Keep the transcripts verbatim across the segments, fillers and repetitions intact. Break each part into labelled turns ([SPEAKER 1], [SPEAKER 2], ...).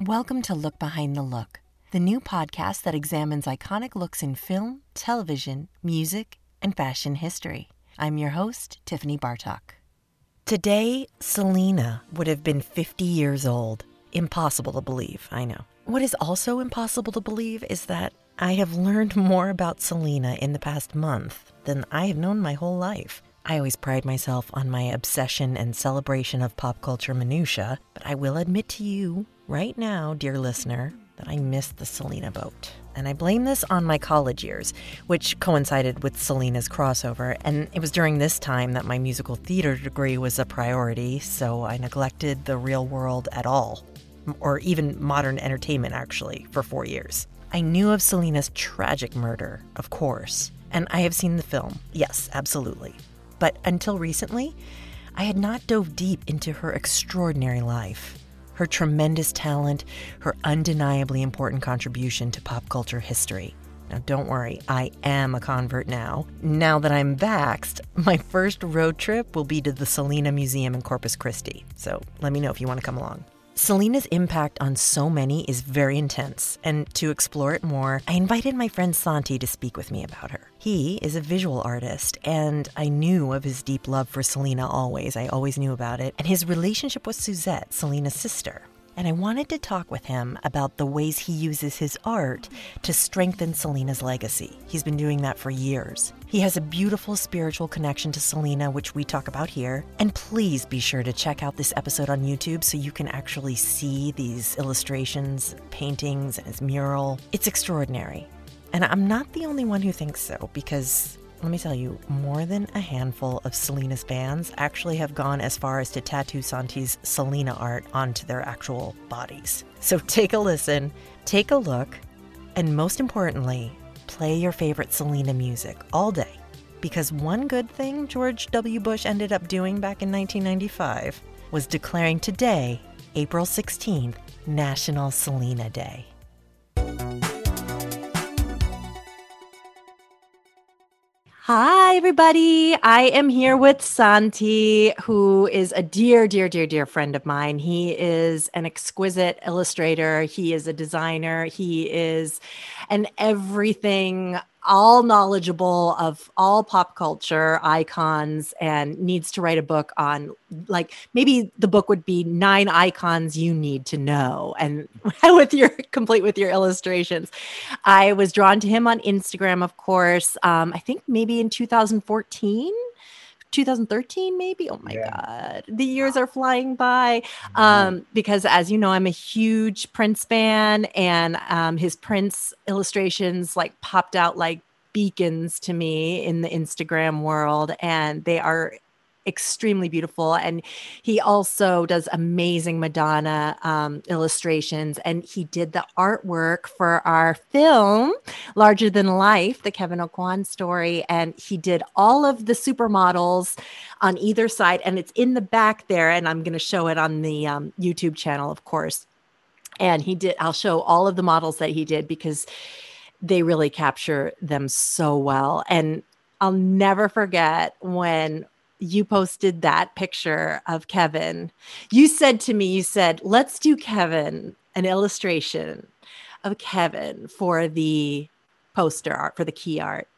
[SPEAKER 1] Welcome to Look Behind the Look, the new podcast that examines iconic looks in film, television, music, and fashion history. I'm your host, Tiffany Bartok. Today, Selena would have been fifty years old. Impossible to believe, I know. What is also impossible to believe is that I have learned more about Selena in the past month than I have known my whole life. I always pride myself on my obsession and celebration of pop culture minutiae, but I will admit to you right now, dear listener, that I missed the Selena boat. And I blame this on my college years, which coincided with Selena's crossover, and it was during this time that my musical theater degree was a priority, so I neglected the real world at all, or even modern entertainment, actually, for four years. I knew of Selena's tragic murder, of course, and I have seen the film, yes, absolutely. But until recently, I had not dove deep into her extraordinary life, her tremendous talent, her undeniably important contribution to pop culture history. Now, don't worry, I am a convert now. Now that I'm vaxxed, my first road trip will be to the Selena Museum in Corpus Christi. So let me know if you want to come along. Selena's impact on so many is very intense, and to explore it more, I invited my friend Santi to speak with me about her. He is a visual artist, and I knew of his deep love for Selena always. I always knew about it, and his relationship with Suzette, Selena's sister. And I wanted to talk with him about the ways he uses his art to strengthen Selena's legacy. He's been doing that for years. He has a beautiful spiritual connection to Selena, which we talk about here. And please be sure to check out this episode on YouTube so you can actually see these illustrations, paintings, and his mural. It's extraordinary. And I'm not the only one who thinks so, because let me tell you, more than a handful of Selena's fans actually have gone as far as to tattoo Santi's Selena art onto their actual bodies. So take a listen, take a look, and most importantly, play your favorite Selena music all day. Because one good thing George W. Bush ended up doing back in nineteen ninety-five was declaring today, April sixteenth, National Selena Day. Hi, everybody. I am here with Santi, who is a dear, dear, dear, dear friend of mine. He is an exquisite illustrator. He is a designer. He is an everything, all knowledgeable of all pop culture icons, and needs to write a book on, like, maybe the book would be nine icons you need to know, and with your complete with your illustrations. I was drawn to him on Instagram, of course. Um, I think maybe in two thousand fourteen, two thousand thirteen, maybe. Oh my yeah. God, the years are flying by. Um, because as you know, I'm a huge Prince fan, and um, his Prince illustrations like popped out like beacons to me in the Instagram world, and they are extremely beautiful. And he also does amazing Madonna um, illustrations. And he did the artwork for our film, Larger Than Life, the Kevin Aucoin story. And he did all of the supermodels on either side. And it's in the back there. And I'm going to show it on the um, YouTube channel, of course. And he did, I'll show all of the models that he did because they really capture them so well. And I'll never forget when you posted that picture of Kevin. You said to me, you said, let's do Kevin, an illustration of Kevin for the poster art, for the key art.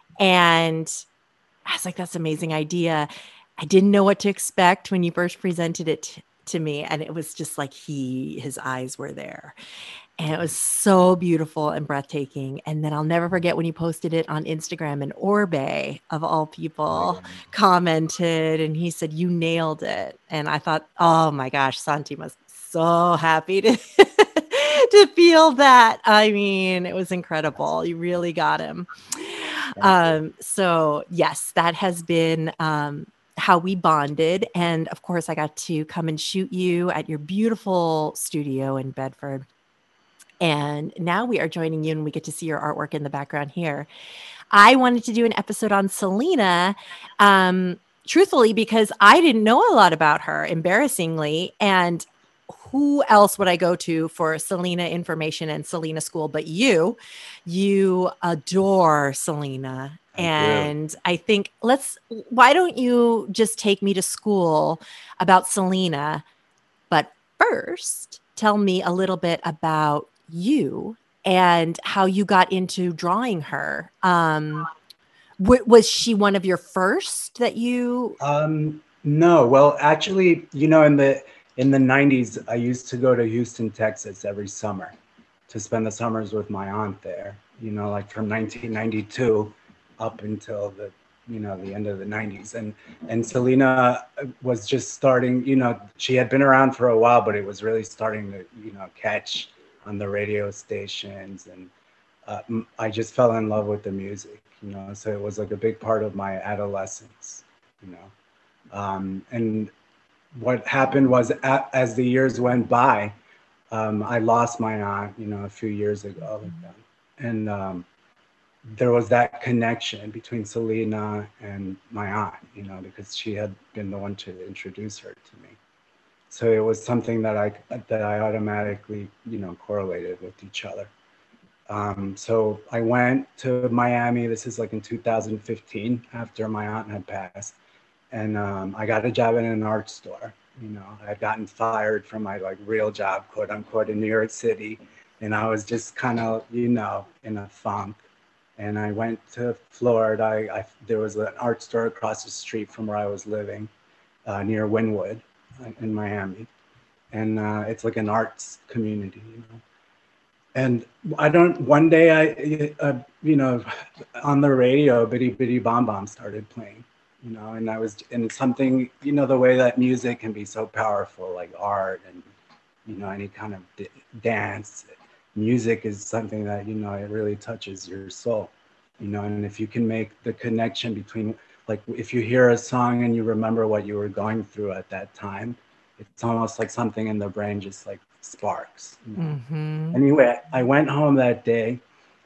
[SPEAKER 1] And I was like, that's an amazing idea. I didn't know what to expect when you first presented it t- to me. And it was just like he, his eyes were there. And it was so beautiful and breathtaking. And then I'll never forget when you posted it on Instagram, and Orbe, of all people, oh, commented, and he said, you nailed it. And I thought, oh my gosh, Santi must be so happy to, to feel that. I mean, it was incredible. You really got him. Um, so yes, that has been um, how we bonded. And of course, I got to come and shoot you at your beautiful studio in Bedford. And now we are joining you, and we get to see your artwork in the background here. I wanted to do an episode on Selena, um, truthfully, because I didn't know a lot about her, embarrassingly. And who else would I go to for Selena information and Selena school but you? You adore Selena. I and do. I think let's, why don't you just take me to school about Selena? But first, tell me a little bit about you and how you got into drawing her. Um, w- was she one of your first that you?
[SPEAKER 2] Um, no, well, actually, you know, in the in the nineties, I used to go to Houston, Texas every summer to spend the summers with my aunt there. You know, like from nineteen ninety-two up until the you know the end of the nineties, and and Selena was just starting. You know, she had been around for a while, but it was really starting to you know catch on the radio stations, and uh, I just fell in love with the music. You know, so it was like a big part of my adolescence. You know, um, and what happened was a as the years went by, um, I lost my aunt, you know, a few years ago, and um, there was that connection between Selena and my aunt, you know, because she had been the one to introduce her to me. So it was something that I that I automatically, you know, correlated with each other. Um, so I went to Miami. This is like in two thousand fifteen, after my aunt had passed, and um, I got a job in an art store. You know, I had gotten fired from my like real job, quote unquote, in New York City, and I was just kind of, you know, in a funk. And I went to Florida. I, I there was an art store across the street from where I was living, uh, near Wynwood, uh, in Miami, and uh, it's like an arts community, you know. And I don't. One day, I, uh, you know, on the radio, Bitty Bitty Bomb Bomb started playing, you know, and I was, and something, you know, the way that music can be so powerful, like art and, you know, any kind of d- dance. Music is something that, you know, it really touches your soul, you know, and if you can make the connection between, like, if you hear a song and you remember what you were going through at that time, it's almost like something in the brain just like sparks, you know.
[SPEAKER 1] Mm-hmm.
[SPEAKER 2] Anyway, I went home that day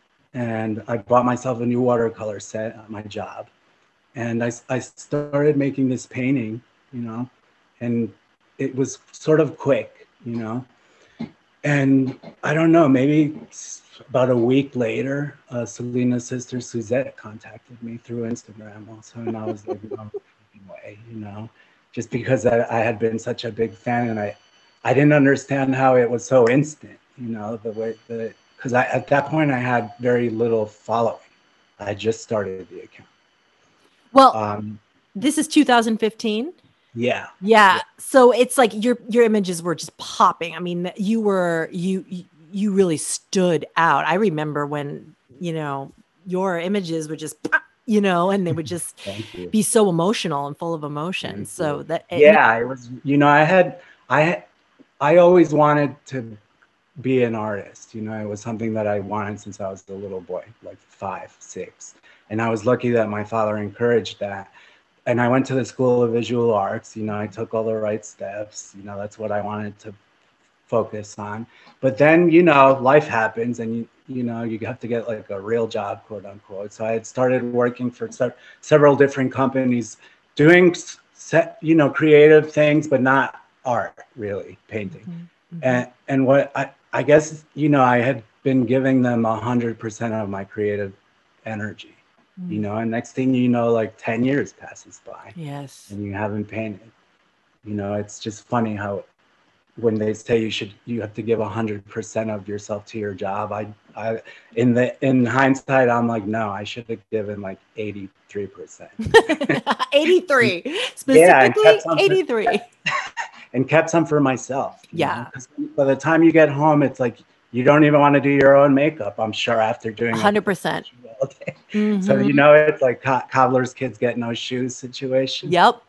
[SPEAKER 2] and I bought myself a new watercolor set at my job. And I, I started making this painting, you know, and it was sort of quick, you know. And I don't know, maybe about a week later, uh, Selena's sister Suzette contacted me through Instagram also. And I was like, no way, you know, just because I, I had been such a big fan, and I, I didn't understand how it was so instant, you know, the way that, because I at that point I had very little following. I just started the account.
[SPEAKER 1] Well,
[SPEAKER 2] Um,
[SPEAKER 1] this is two thousand fifteen.
[SPEAKER 2] yeah.
[SPEAKER 1] Yeah.
[SPEAKER 2] Yeah.
[SPEAKER 1] So it's like your your images were just popping. I mean, you were you you you really stood out. I remember when, you know, your images would just pop, you know, and they would just
[SPEAKER 2] Thank you.
[SPEAKER 1] be so emotional and full of emotion.
[SPEAKER 2] Thank you.
[SPEAKER 1] So that and you,
[SPEAKER 2] Yeah, it was, you know, I had, I, I always wanted to be an artist. You know, it was something that I wanted since I was a little boy, like five, six. And I was lucky that my father encouraged that. And I went to the School of Visual Arts. You know, I took all the right steps. You know, that's what I wanted to focus on. But then, you know, life happens, and you, you know, you have to get like a real job, quote unquote. So I had started working for se- several different companies, doing, set, you know, creative things, but not art, really, painting.
[SPEAKER 1] mm-hmm.
[SPEAKER 2] And and what I, I guess, you know, I had been giving them a hundred percent of my creative energy,
[SPEAKER 1] mm-hmm.
[SPEAKER 2] you know, and next thing you know, like ten years passes by,
[SPEAKER 1] Yes.
[SPEAKER 2] and you haven't painted. You know, it's just funny how when they say you should, you have to give a hundred percent of yourself to your job. I, I, in the in hindsight, I'm like, no, I should have given like eighty-three percent.
[SPEAKER 1] eighty-three,
[SPEAKER 2] Yeah, and
[SPEAKER 1] specifically
[SPEAKER 2] kept some for,
[SPEAKER 1] eighty-three.
[SPEAKER 2] and kept some for myself. You
[SPEAKER 1] Yeah.
[SPEAKER 2] Because by the time you get home, it's like you don't even want to do your own makeup, I'm sure, after doing
[SPEAKER 1] one hundred percent.
[SPEAKER 2] it all day.
[SPEAKER 1] Mm-hmm.
[SPEAKER 2] So you know, it's like co- cobbler's kids get no shoes situation.
[SPEAKER 1] Yep.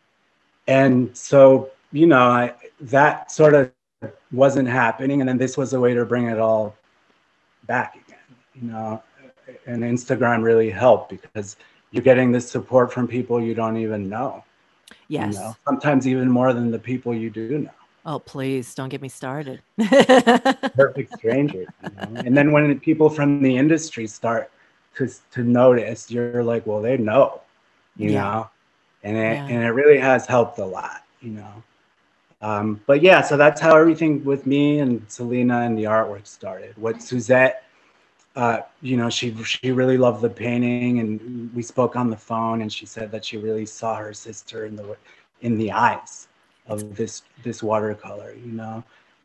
[SPEAKER 2] And so, you know, I, that sort of wasn't happening. And then this was a way to bring it all back again, you know, and Instagram really helped because you're getting this support from people you don't even know.
[SPEAKER 1] Yes.
[SPEAKER 2] You know, sometimes even more than the people you do know.
[SPEAKER 1] Oh, please don't get me started.
[SPEAKER 2] Perfect strangers, you know? And then when people from the industry start to, to notice, you're like, well, they know, you
[SPEAKER 1] yeah.
[SPEAKER 2] know, and it,
[SPEAKER 1] yeah.
[SPEAKER 2] and it really has helped a lot, you know. Um, but yeah, so that's how everything with me and Selena and the artwork started. What Suzette, uh, you know, she she really loved the painting, and we spoke on the phone, and she said that she really saw her sister in the in the eyes of this this watercolor, you know.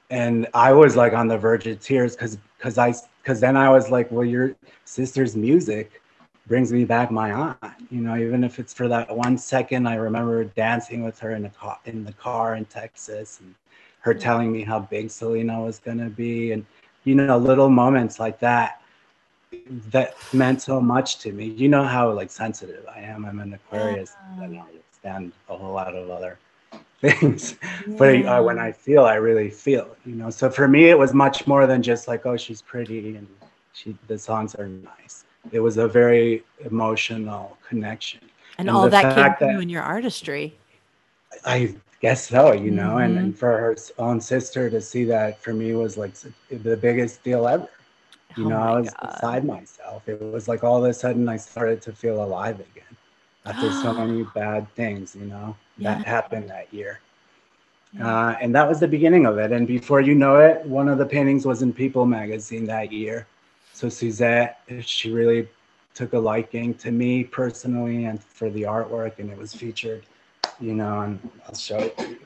[SPEAKER 2] and I was like on the verge of tears because because I because then I was like, well, your sister's music brings me back my aunt, you know, even if it's for that one second. I remember dancing with her in the car in the car in Texas, and her telling me how big Selena was gonna be, and you know, little moments like that that meant so much to me. You know how like sensitive I am. I'm an Aquarius.
[SPEAKER 1] Yeah.
[SPEAKER 2] I don't understand a whole lot of other things,
[SPEAKER 1] Yeah.
[SPEAKER 2] but uh, when I feel, I really feel, you know. So for me, it was much more than just like, oh, she's pretty and she the songs are nice. It was a very emotional connection,
[SPEAKER 1] And
[SPEAKER 2] and
[SPEAKER 1] all
[SPEAKER 2] the
[SPEAKER 1] that came
[SPEAKER 2] fact
[SPEAKER 1] through
[SPEAKER 2] that
[SPEAKER 1] in your artistry.
[SPEAKER 2] I guess so, you know, and,
[SPEAKER 1] Mhm.
[SPEAKER 2] and for her own sister to see that for me was like the biggest deal ever. You
[SPEAKER 1] Oh
[SPEAKER 2] know,
[SPEAKER 1] my
[SPEAKER 2] I was
[SPEAKER 1] God.
[SPEAKER 2] beside myself. It was like all of a sudden I started to feel alive again after so many bad things, you know,
[SPEAKER 1] Yeah.
[SPEAKER 2] that happened that year.
[SPEAKER 1] Yeah.
[SPEAKER 2] Uh, and that was the beginning of it. And before you know it, one of the paintings was in People magazine that year. So Suzette, she really took a liking to me personally and for the artwork, and it was featured, you know, and I'll show it to you.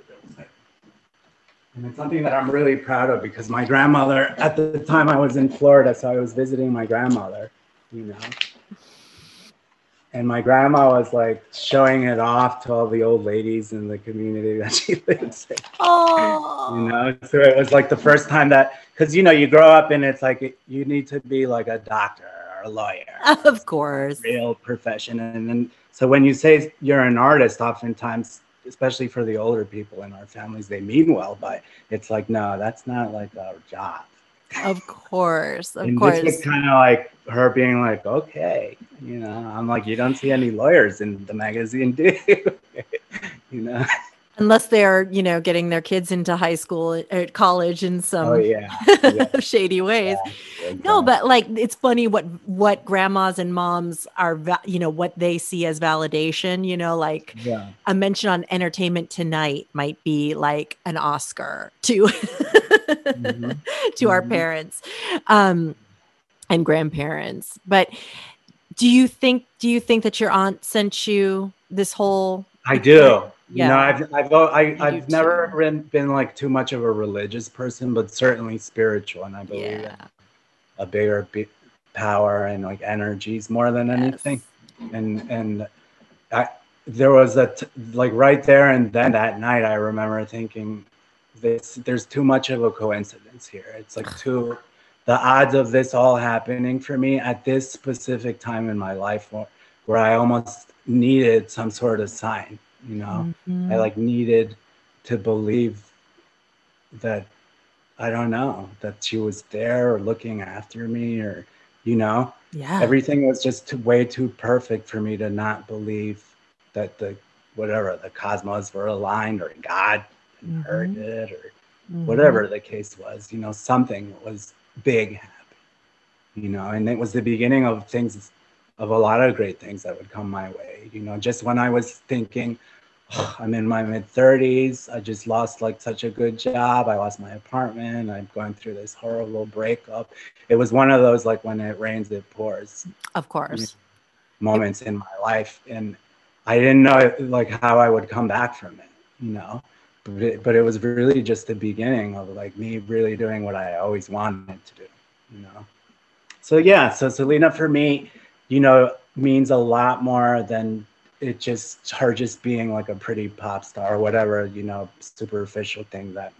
[SPEAKER 2] And it's something that I'm really proud of because my grandmother, at the time I was in Florida, so I was visiting my grandmother, you know. And my grandma was like showing it off to all the old ladies in the community that she lives in.
[SPEAKER 1] Oh.
[SPEAKER 2] You know, so it was like the first time that, because you know, you grow up and it's like you need to be like a doctor or a lawyer,
[SPEAKER 1] Of course.
[SPEAKER 2] real profession. And then, so when you say you're an artist, oftentimes, especially for the older people in our families, they mean well, but it's like, no, that's not like our job.
[SPEAKER 1] Of course. Of
[SPEAKER 2] And this was
[SPEAKER 1] course.
[SPEAKER 2] kind of like her being like, okay, you know, I'm like, you don't see any lawyers in the magazine, do you? You know?
[SPEAKER 1] Unless they're, you know, getting their kids into high school or college in
[SPEAKER 2] Oh
[SPEAKER 1] some
[SPEAKER 2] yeah, yeah,
[SPEAKER 1] shady ways.
[SPEAKER 2] yeah, exactly.
[SPEAKER 1] No, but like it's funny what what grandmas and moms are, va- you know, what they see as validation. You know, like
[SPEAKER 2] Yeah.
[SPEAKER 1] a mention on Entertainment Tonight might be like an Oscar to
[SPEAKER 2] Mm-hmm.
[SPEAKER 1] to our
[SPEAKER 2] Mm-hmm.
[SPEAKER 1] parents um, and grandparents. But do you think do you think that your aunt sent you this whole
[SPEAKER 2] I
[SPEAKER 1] experience?
[SPEAKER 2] do. You know,
[SPEAKER 1] Yeah,
[SPEAKER 2] I've I've al- I,
[SPEAKER 1] I do
[SPEAKER 2] I've never
[SPEAKER 1] too.
[SPEAKER 2] been, been like too much of a religious person, but certainly spiritual, and I believe
[SPEAKER 1] Yeah.
[SPEAKER 2] in a bigger be- power and like energies more than anything.
[SPEAKER 1] Yes.
[SPEAKER 2] And and I there was a t- like right there and then that night, I remember thinking, this there's too much of a coincidence here. It's like too the odds of this all happening for me at this specific time in my life where, where I almost needed some sort of sign, you know. I
[SPEAKER 1] Mhm.
[SPEAKER 2] like needed to believe that, I don't know, that she was there or looking after me, or you know,
[SPEAKER 1] Yeah.
[SPEAKER 2] everything was just too, way too perfect for me to not believe that the whatever the cosmos were aligned, or God heard
[SPEAKER 1] Mhm.
[SPEAKER 2] it, or
[SPEAKER 1] Mhm.
[SPEAKER 2] whatever the case was. You know, something was big happening, you know, and it was the beginning of things, of a lot of great things that would come my way. You know, just when I was thinking, oh, I'm in my mid thirties, I just lost like such a good job, I lost my apartment, I'm going through this horrible breakup. It was one of those like when it rains it pours,
[SPEAKER 1] Of
[SPEAKER 2] you know,
[SPEAKER 1] course.
[SPEAKER 2] moments in my life, and I didn't know like how I would come back from it, you know. But it, but it was really just the beginning of like me really doing what I always wanted to do, you know. So yeah, so Selena for me, you know, means a lot more than it just her just being like a pretty pop star or whatever, you know, superficial thing that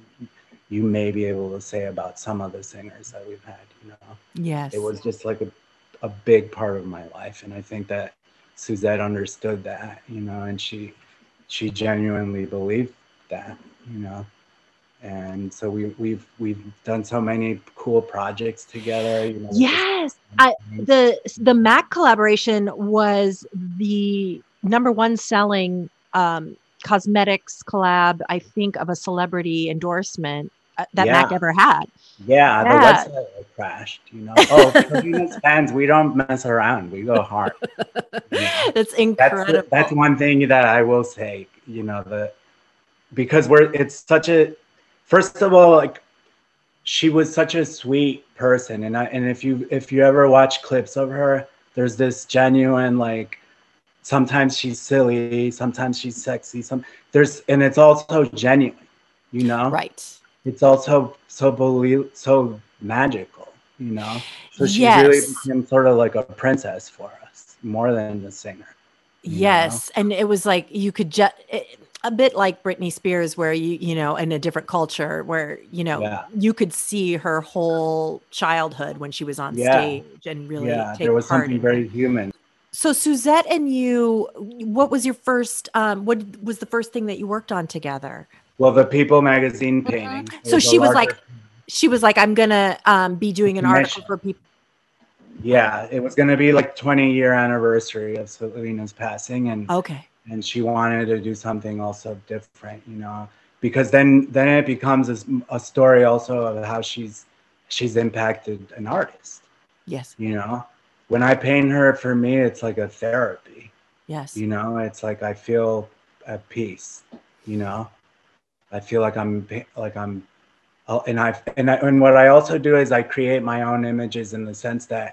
[SPEAKER 2] you may be able to say about some of the singers that we've had, you know.
[SPEAKER 1] Yes.
[SPEAKER 2] It was just like a, a big part of my life. And I think that Suzette understood that, you know, and she she genuinely believed that, you know. And so we we've we've done so many cool projects together, you know, with this.
[SPEAKER 1] Yes. I the the Mac collaboration was the number one selling um, cosmetics collab, I think, of a celebrity endorsement uh, that Mac
[SPEAKER 2] Yeah,
[SPEAKER 1] ever had.
[SPEAKER 2] yeah, the
[SPEAKER 1] Yeah.
[SPEAKER 2] website like crashed, you know. Oh, for Venus fans, we don't mess around. We go hard. You know?
[SPEAKER 1] It's
[SPEAKER 2] That's
[SPEAKER 1] incredible.
[SPEAKER 2] that's one thing that I will say, you know, the because we're it's such a first of all, like she was such a sweet person, and I and if you if you ever watch clips of her, there's this genuine like sometimes she's silly, sometimes she's sexy, some there's and it's also genuine, you know.
[SPEAKER 1] Right.
[SPEAKER 2] it's also so belie- so magical, you know. So she really
[SPEAKER 1] Yes.
[SPEAKER 2] became sort of like a princess for us, more than the singer, you know.
[SPEAKER 1] Yes, and it was like you could just a bit like Britney Spears, where you you know in a different culture, where you know
[SPEAKER 2] Yeah,
[SPEAKER 1] you could see her whole childhood when she was on
[SPEAKER 2] yeah,
[SPEAKER 1] stage and really
[SPEAKER 2] yeah. There
[SPEAKER 1] take
[SPEAKER 2] was
[SPEAKER 1] part
[SPEAKER 2] something
[SPEAKER 1] in it.
[SPEAKER 2] very human.
[SPEAKER 1] So Suzette and you, what was your first? Um, what was the first thing that you worked on together?
[SPEAKER 2] Well, the People magazine
[SPEAKER 1] Mhm.
[SPEAKER 2] painting. It
[SPEAKER 1] So
[SPEAKER 2] was a
[SPEAKER 1] she was like,
[SPEAKER 2] larger
[SPEAKER 1] she was like, I'm gonna um, be doing an article
[SPEAKER 2] commission.
[SPEAKER 1] for people.
[SPEAKER 2] Yeah, it was going to be like twenty year anniversary of Selena's passing, and
[SPEAKER 1] Okay.
[SPEAKER 2] and she wanted to do something also different, you know, because then then it becomes a, a story also of how she's she's impacted an artist,
[SPEAKER 1] Yes.
[SPEAKER 2] you know. When I paint her, for me, it's like a therapy,
[SPEAKER 1] Yes.
[SPEAKER 2] you know. It's like I feel at peace, you know. I feel like I'm like I'm uh, and I and I and what I also do is I create my own images in the sense that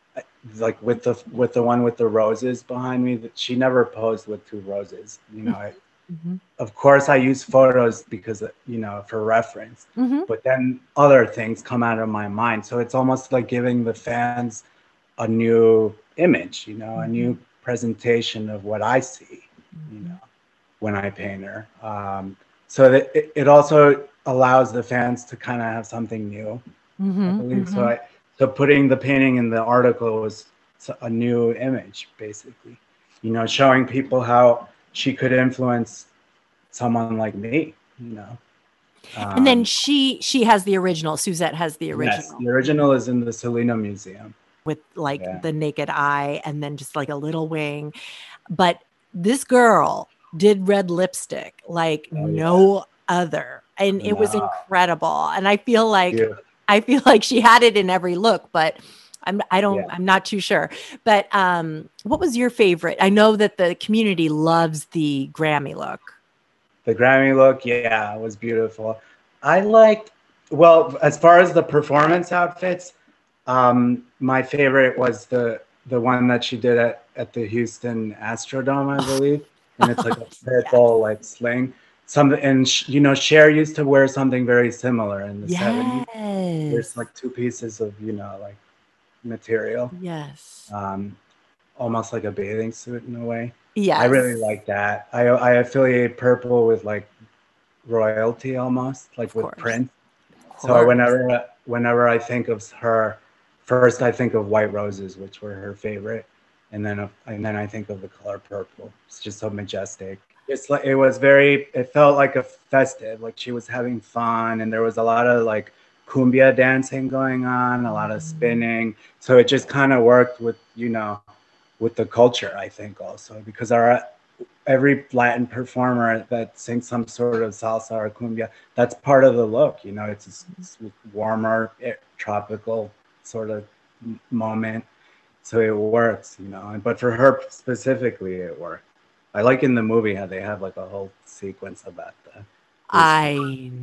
[SPEAKER 2] like with the with the one with the roses behind me, that she never posed with two roses, you know. I,
[SPEAKER 1] Mm-hmm.
[SPEAKER 2] of course I use photos because, you know, for reference,
[SPEAKER 1] Mm-hmm.
[SPEAKER 2] but then other things come out of my mind, so it's almost like giving the fans a new image, you know, a
[SPEAKER 1] Mm-hmm.
[SPEAKER 2] new presentation of what I see, you
[SPEAKER 1] Mm-hmm.
[SPEAKER 2] know, when I paint her. Um, so that it, it also allows the fans to kind of have something new, I
[SPEAKER 1] Mm-hmm.
[SPEAKER 2] believe. So
[SPEAKER 1] Mm-hmm.
[SPEAKER 2] I so putting the painting in the article was a new image, basically, you know, showing people how she could influence someone like me, you know.
[SPEAKER 1] And then
[SPEAKER 2] Um,
[SPEAKER 1] she she has the original. Suzette has the
[SPEAKER 2] yes,
[SPEAKER 1] original
[SPEAKER 2] the original is in the Selena Museum.
[SPEAKER 1] with like
[SPEAKER 2] Yeah.
[SPEAKER 1] the naked eye and then just like a little wing. But this girl did red lipstick like
[SPEAKER 2] Oh yeah.
[SPEAKER 1] no other. And it was
[SPEAKER 2] No.
[SPEAKER 1] incredible. And I feel like
[SPEAKER 2] Beautiful.
[SPEAKER 1] I feel like she had it in every look, but I'm I don't
[SPEAKER 2] Yeah.
[SPEAKER 1] I'm not too sure. But um what was your favorite? I know that the community loves the Grammy look.
[SPEAKER 2] The Grammy look, yeah, was beautiful. I liked, well, as far as the performance outfits, um, my favorite was the the one that she did at, at the Houston Astrodome, I believe. And it's like a
[SPEAKER 1] Yes.
[SPEAKER 2] purple like sling. Some and sh- you know, Cher used to wear something very similar in the seventies. There's
[SPEAKER 1] Yes.
[SPEAKER 2] like two pieces of, you know, like material.
[SPEAKER 1] Yes.
[SPEAKER 2] Um, Almost like a bathing suit in a way. I really
[SPEAKER 1] Yes.
[SPEAKER 2] like that. I I affiliate purple with like royalty almost, like
[SPEAKER 1] Of
[SPEAKER 2] with
[SPEAKER 1] course.
[SPEAKER 2] Prince.
[SPEAKER 1] Of
[SPEAKER 2] So
[SPEAKER 1] course.
[SPEAKER 2] whenever whenever I think of her, first I think of White Roses, which were her favorite, and then of, and then I think of the color purple. It's just so majestic. It's like it was very. It felt like a festive, like she was having fun, and there was a lot of like cumbia dancing going on, a lot of
[SPEAKER 1] Mhm.
[SPEAKER 2] spinning. So it just kind of worked with, you know, with the culture, I think, also because our every Latin performer that sings some sort of salsa or cumbia, that's part of the look. You know, it's a warmer, eh, tropical sort of moment, so it works. You know, but for her specifically, it worked. I like in the movie how they have like a whole sequence about the response.
[SPEAKER 1] I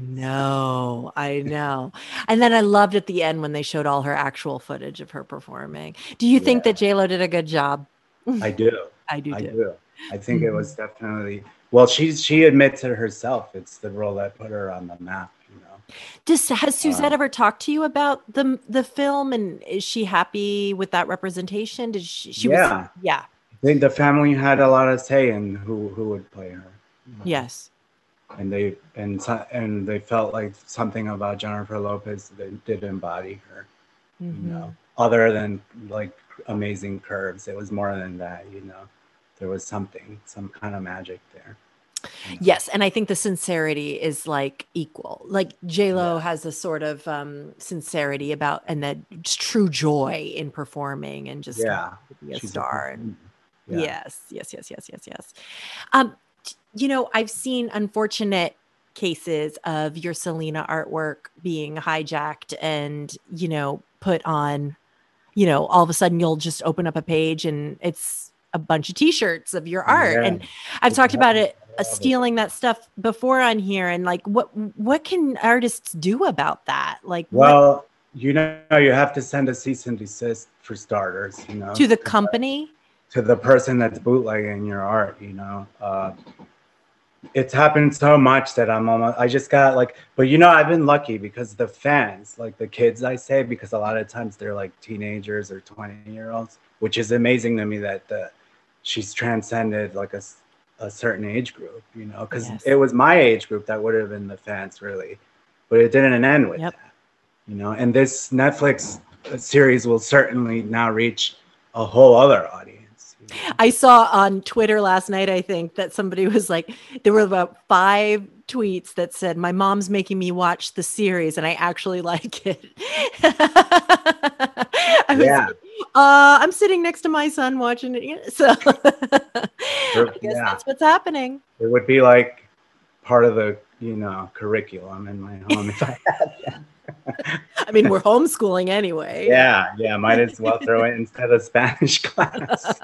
[SPEAKER 1] know, I know. And then I loved at the end when they showed all her actual footage of her performing. Do you think that
[SPEAKER 2] Yeah,
[SPEAKER 1] JLo did a good job?
[SPEAKER 2] I do.
[SPEAKER 1] I do
[SPEAKER 2] I
[SPEAKER 1] too.
[SPEAKER 2] do. I think it
[SPEAKER 1] Mhm.
[SPEAKER 2] was definitely, well, she's she admits it herself. It's the role that put her on the map. You know.
[SPEAKER 1] Does has Suzette
[SPEAKER 2] Um,
[SPEAKER 1] ever talked to you about the the film, and is she happy with that representation? Did she she was
[SPEAKER 2] yeah,
[SPEAKER 1] yeah.
[SPEAKER 2] I think the family had a lot of say in who who would play her, you know.
[SPEAKER 1] Yes.
[SPEAKER 2] And they and so- and they felt like something about Jennifer Lopez that did embody her, you know.
[SPEAKER 1] Mhm.
[SPEAKER 2] Other than like amazing curves, it was more than that, you know. There was something, some kind of magic there, you know.
[SPEAKER 1] Yes, and I think the sincerity is like equal. Like J Lo
[SPEAKER 2] Yeah,
[SPEAKER 1] has a sort of um sincerity about and that just true joy in performing and just
[SPEAKER 2] yeah.
[SPEAKER 1] wanting to be a
[SPEAKER 2] She's a
[SPEAKER 1] star. And
[SPEAKER 2] performer. Yeah,
[SPEAKER 1] yes, yes, yes, yes, yes, yes. Um, t- you know, I've seen unfortunate cases of your Selena artwork being hijacked and, you know, put on, you know, all of a sudden you'll just open up a page and it's a bunch of t-shirts of your art.
[SPEAKER 2] yeah.
[SPEAKER 1] And I've
[SPEAKER 2] It's
[SPEAKER 1] talked about
[SPEAKER 2] happened
[SPEAKER 1] it uh,
[SPEAKER 2] all the
[SPEAKER 1] stealing that stuff before on here and like what what can artists do about that? Like what
[SPEAKER 2] Well, you know, you have to send a cease and desist for starters, you know,
[SPEAKER 1] to the
[SPEAKER 2] to the,
[SPEAKER 1] company?
[SPEAKER 2] to the person that's bootlegging your art, you know. Uh, it's happened so much that I'm almost, I just got like, but you know, I've been lucky because the fans, like the kids I say, because a lot of times they're like teenagers or twenty year olds, which is amazing to me that the, she's transcended like a, a certain age group, you know, because
[SPEAKER 1] Yes.
[SPEAKER 2] it was my age group that would have been the fans really, but it didn't end with
[SPEAKER 1] Yep.
[SPEAKER 2] that, you know, and this Netflix series will certainly now reach a whole other audience.
[SPEAKER 1] I saw on Twitter last night, I think, that somebody was like, there were about five tweets that said, my mom's making me watch the series and I actually like it. I was
[SPEAKER 2] Yeah.
[SPEAKER 1] like, uh, I'm sitting next to my son watching it. So I guess
[SPEAKER 2] Yeah.
[SPEAKER 1] that's what's happening.
[SPEAKER 2] It would be like part of the, you know, curriculum in my home if I had that.
[SPEAKER 1] I mean, we're homeschooling anyway.
[SPEAKER 2] Yeah, yeah, might as well throw it instead of Spanish class.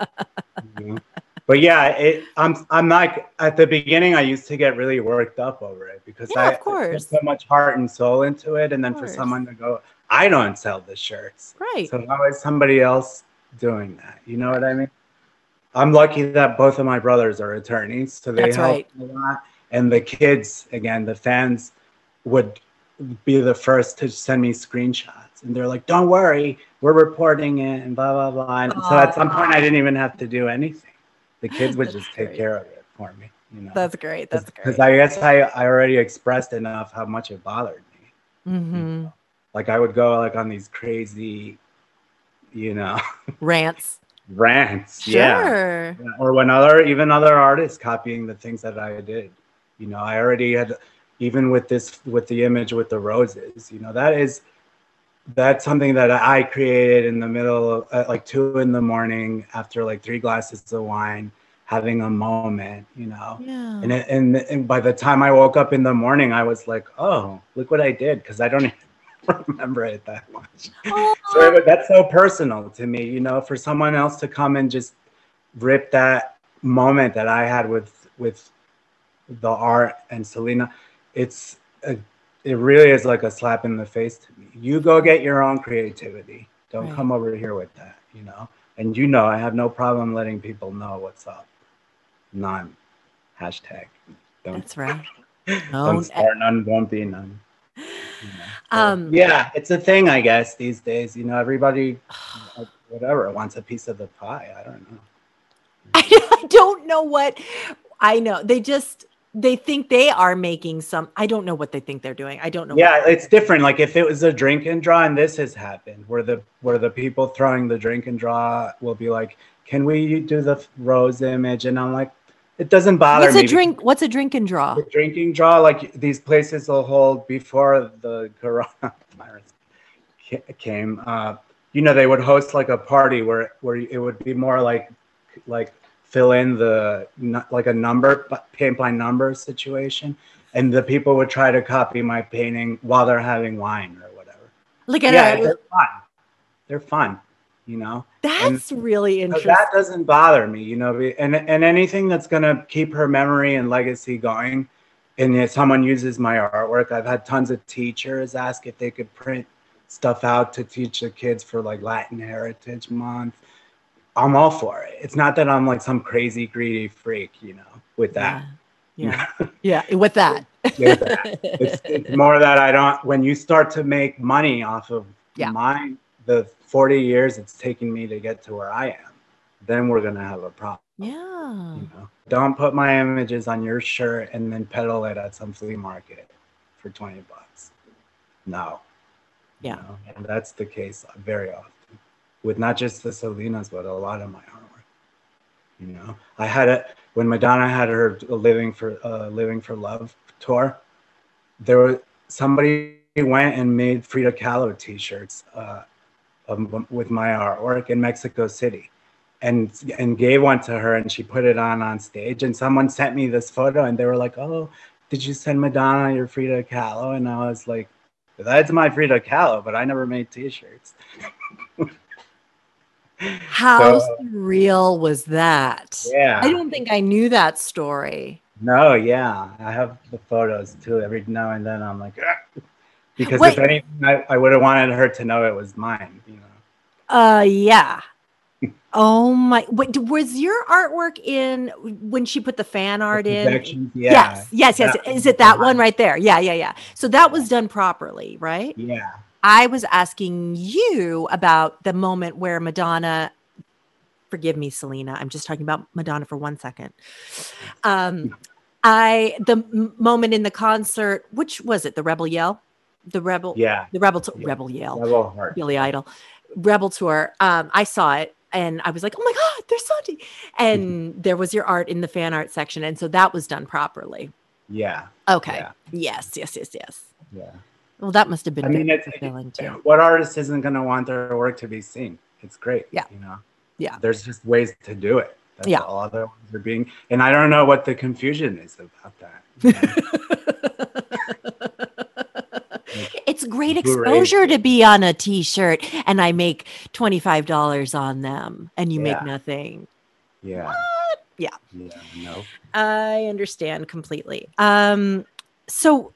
[SPEAKER 2] You know? But yeah, it, I'm I'm like at the beginning I used to get really worked up over it because
[SPEAKER 1] Yeah,
[SPEAKER 2] I,
[SPEAKER 1] of course.
[SPEAKER 2] I put so much heart and soul into it, and then for
[SPEAKER 1] course.
[SPEAKER 2] someone to go, I don't sell the shirts,
[SPEAKER 1] Right.
[SPEAKER 2] so how is somebody else doing that? You know what I mean? I'm lucky that both of my brothers are attorneys, so they
[SPEAKER 1] That's
[SPEAKER 2] help
[SPEAKER 1] right.
[SPEAKER 2] a lot. And the kids, again, the fans would be the first to send me screenshots, and they're like, "Don't worry, we're reporting it," and blah blah blah. And so at some point, I didn't even have to do anything. The kids would
[SPEAKER 1] That's
[SPEAKER 2] just take
[SPEAKER 1] great.
[SPEAKER 2] care of it for me. You know,
[SPEAKER 1] That's great. That's great.
[SPEAKER 2] because I guess I, I already expressed enough how much it bothered me.
[SPEAKER 1] Mm-hmm.
[SPEAKER 2] You know? Like I would go like on these crazy, you know,
[SPEAKER 1] Rants.
[SPEAKER 2] rants.
[SPEAKER 1] Sure.
[SPEAKER 2] Yeah. Or when other, even other artists copying the things that I did. You know, I already had, even with this, with the image with the roses, you know, that is, that's something that I created in the middle of at like two in the morning after like three glasses of wine, having a moment, you know.
[SPEAKER 1] Yeah.
[SPEAKER 2] And, it, and and by the time I woke up in the morning, I was like, oh, look what I did, because I don't even remember it that much.
[SPEAKER 1] Oh.
[SPEAKER 2] So it, that's so personal to me, you know, for someone else to come and just rip that moment that I had with with the art and Selena. It's a, it really is like a slap in the face to me. You go get your own creativity. Don't
[SPEAKER 1] Right.
[SPEAKER 2] come over here with that, you know. And you know, I have no problem letting people know what's up. None. Hashtag. Don't,
[SPEAKER 1] That's right.
[SPEAKER 2] don't start none, won't be none. You know? So,
[SPEAKER 1] Um,
[SPEAKER 2] yeah, it's a thing, I guess, these days. You know, everybody, whatever, wants a piece of the pie. I don't know.
[SPEAKER 1] I don't know what I know. They just they think they are making some. I don't know what they think they're doing. I don't know.
[SPEAKER 2] Yeah, it's different. Like if it was a drink and draw, and this has happened, where the where the people throwing the drink and draw will be like, "Can we do the rose image?" And I'm like, it doesn't bother
[SPEAKER 1] what's
[SPEAKER 2] me.
[SPEAKER 1] a drink? What's a drink and draw?
[SPEAKER 2] The drinking draw, like these places will hold before the coronavirus came. Uh, you know, they would host like a party where where it would be more like like. fill in the like a number paint by number situation, and the people would try to copy my painting while they're having wine or whatever.
[SPEAKER 1] Look at
[SPEAKER 2] yeah,
[SPEAKER 1] it.
[SPEAKER 2] They're fun. They're fun, you know.
[SPEAKER 1] That's and really interesting.
[SPEAKER 2] So that doesn't bother me, you know. And and anything that's gonna keep her memory and legacy going, and if someone uses my artwork, I've had tons of teachers ask if they could print stuff out to teach the kids for like Latin Heritage Month. I'm all for it. It's not that I'm like some crazy greedy freak, you know, with that.
[SPEAKER 1] Yeah. Yeah. yeah. With that.
[SPEAKER 2] with that. It's, it's more that I don't, when you start to make money off of
[SPEAKER 1] yeah.
[SPEAKER 2] my, the forty years it's taken me to get to where I am, then we're going to have a problem.
[SPEAKER 1] Yeah.
[SPEAKER 2] You know? Don't put my images on your shirt and then peddle it at some flea market for twenty bucks. No.
[SPEAKER 1] Yeah.
[SPEAKER 2] You know? And that's the case very often. With not just the Selenas, but a lot of my artwork. You know, I had it when Madonna had her Living for uh, Living for Love tour. There was somebody went and made Frida Kahlo T-shirts uh, um, with my artwork in Mexico City, and and gave one to her, and she put it on on stage. And someone sent me this photo, and they were like, "Oh, did you send Madonna your Frida Kahlo?" And I was like, "That's my Frida Kahlo, but I never made T-shirts."
[SPEAKER 1] How
[SPEAKER 2] so,
[SPEAKER 1] surreal was that?
[SPEAKER 2] Yeah.
[SPEAKER 1] I don't think I knew that story.
[SPEAKER 2] No, yeah. I have the photos too. Every now and then I'm like, ah. Because
[SPEAKER 1] Wait.
[SPEAKER 2] if anything, I, I would have wanted her to know it was mine, you know.
[SPEAKER 1] Uh, yeah. Oh my, wait, was your artwork in when she put the fan
[SPEAKER 2] The
[SPEAKER 1] art in?
[SPEAKER 2] projections, yeah.
[SPEAKER 1] Yes, yes, yes.
[SPEAKER 2] That
[SPEAKER 1] Is
[SPEAKER 2] was
[SPEAKER 1] it that one
[SPEAKER 2] behind.
[SPEAKER 1] right there? Yeah, yeah, yeah. So that
[SPEAKER 2] Yeah.
[SPEAKER 1] was done properly, right?
[SPEAKER 2] Yeah.
[SPEAKER 1] I was asking you about the moment where Madonna, forgive me, Selena, I'm just talking about Madonna for one second. Um, I, the m- moment in the concert, which was it? The Rebel Yell? The Rebel,
[SPEAKER 2] Yeah.
[SPEAKER 1] the Rebel, t-
[SPEAKER 2] Yeah.
[SPEAKER 1] Rebel Yell,
[SPEAKER 2] Rebel Heart.
[SPEAKER 1] Billy
[SPEAKER 2] Yeah.
[SPEAKER 1] Idol, Rebel Tour. Um, I saw it and I was like, oh my God, there's Santi. And there was your art in the fan art section. And so that was done properly.
[SPEAKER 2] Yeah.
[SPEAKER 1] Okay.
[SPEAKER 2] Yeah.
[SPEAKER 1] Yes, yes, yes, yes.
[SPEAKER 2] Yeah.
[SPEAKER 1] Well, that must have
[SPEAKER 2] I
[SPEAKER 1] been very
[SPEAKER 2] mean, it's
[SPEAKER 1] fulfilling too.
[SPEAKER 2] what artist isn't going to want their work to be seen? It's great.
[SPEAKER 1] Yeah.
[SPEAKER 2] You know,
[SPEAKER 1] Yeah.
[SPEAKER 2] there's just ways to do it. That's
[SPEAKER 1] Yeah.
[SPEAKER 2] all. Other ones are being, and I don't know what the confusion is about that. You know?
[SPEAKER 1] It's great
[SPEAKER 2] Who raised
[SPEAKER 1] exposure to
[SPEAKER 2] it?
[SPEAKER 1] be on a t-shirt and I make twenty-five dollars on them and you make
[SPEAKER 2] Yeah.
[SPEAKER 1] nothing.
[SPEAKER 2] Yeah.
[SPEAKER 1] What? Yeah.
[SPEAKER 2] Yeah. No.
[SPEAKER 1] I understand completely. Um, so,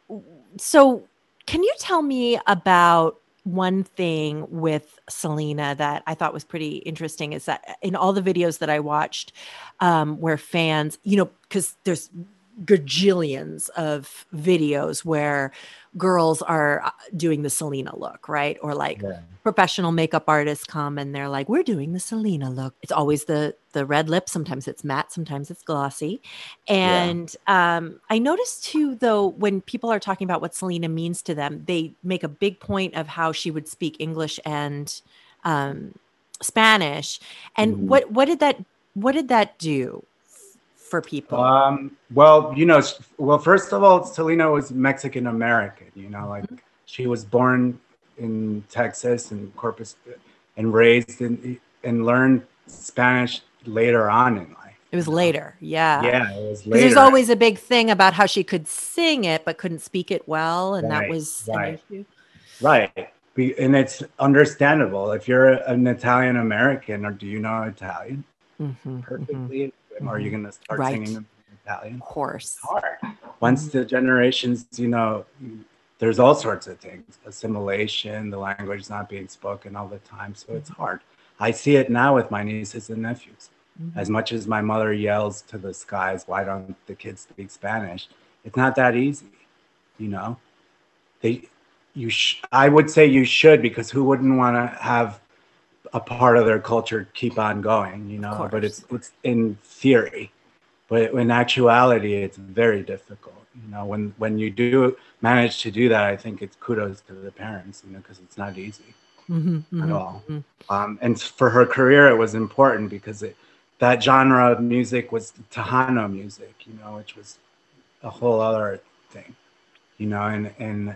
[SPEAKER 1] so can you tell me about one thing with Selena that I thought was pretty interesting is that in all the videos that I watched, um, where fans, you know, because there's gajillions of videos where girls are uh, doing the Selena look, right? Or like
[SPEAKER 2] Yeah.
[SPEAKER 1] professional makeup artists come and they're like, we're doing the Selena look. It's always the the red lip. Sometimes it's matte, sometimes it's glossy.
[SPEAKER 2] Yeah.
[SPEAKER 1] And um, I noticed too, though, when people are talking about what Selena means to them, they make a big point of how she would speak English and um, Spanish. And
[SPEAKER 2] Mhm.
[SPEAKER 1] what what did that what did that do for people?
[SPEAKER 2] Um, well, you know, s- well, first of all, Selena was Mexican American, you know, like
[SPEAKER 1] Mhm.
[SPEAKER 2] she was born in Texas and Corpus and raised in and learned Spanish later on in life,
[SPEAKER 1] It
[SPEAKER 2] you
[SPEAKER 1] was
[SPEAKER 2] know.
[SPEAKER 1] later, yeah.
[SPEAKER 2] Yeah, it was
[SPEAKER 1] Because there's
[SPEAKER 2] later.
[SPEAKER 1] always a big thing about how she could sing it but couldn't speak it well, and that
[SPEAKER 2] Right,
[SPEAKER 1] was an
[SPEAKER 2] right,
[SPEAKER 1] issue.
[SPEAKER 2] right. Be- And it's understandable. If you're an Italian American, or do you know Italian
[SPEAKER 1] Mhm, mhm,
[SPEAKER 2] perfectly? Are you
[SPEAKER 1] mhm.
[SPEAKER 2] going to start singing
[SPEAKER 1] Right.
[SPEAKER 2] in Italian?
[SPEAKER 1] Of course.
[SPEAKER 2] Hard. Once
[SPEAKER 1] Mhm,
[SPEAKER 2] the generations, you know, there's all sorts of things, assimilation, the language not being spoken all the time. So it's
[SPEAKER 1] mhm,
[SPEAKER 2] hard. I see it now with my nieces and nephews. As
[SPEAKER 1] mhm.
[SPEAKER 2] much as my mother yells to the skies, why don't the kids speak Spanish? It's not that easy, you know. They, you, sh- I would say you should, because who wouldn't want to have a part of their culture keep on going, you
[SPEAKER 1] Of
[SPEAKER 2] know? But
[SPEAKER 1] course.
[SPEAKER 2] it's it's in theory, but in actuality, it's very difficult. You know, when when you do manage to do that, I think it's kudos to the parents, you know, because it's not easy
[SPEAKER 1] Mhm,
[SPEAKER 2] at
[SPEAKER 1] mhm,
[SPEAKER 2] all.
[SPEAKER 1] mhm.
[SPEAKER 2] Um, and for her career, it was important because it, that genre of music was Tejano music, you know, which was a whole other thing, you know, and and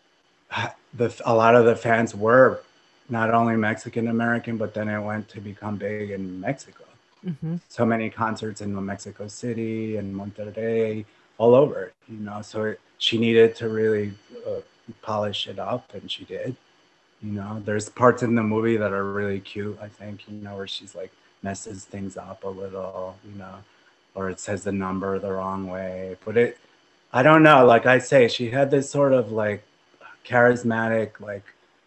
[SPEAKER 2] the a lot of the fans were not only Mexican American, but then it went to become big in Mexico.
[SPEAKER 1] Mhm.
[SPEAKER 2] So many concerts in Mexico City and Monterrey, all over, you know. So it, she needed to really uh, polish it up, and she did. You know, there's parts in the movie that are really cute, I think, you know, where she's like messes things up a little, you know, or it says the number the wrong way. But it, I don't know, like I say, she had this sort of like charismatic, like